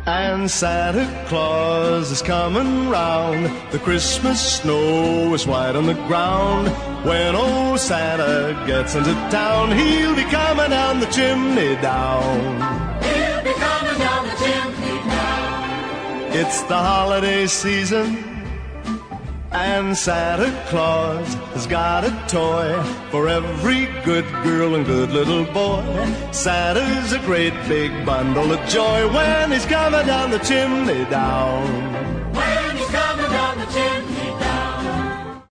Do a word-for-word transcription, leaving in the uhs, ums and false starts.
And Santa Claus is coming round. The Christmas snow is white on the ground. When old Santa gets into town, he'll be coming down the chimney down. He'll be coming down the chimney down. It's the holiday season, and Santa Claus has got a toy for every good girl and good little boy. Santa's a great big bundle of joy when he's coming down the chimney down. When he's coming down the chimney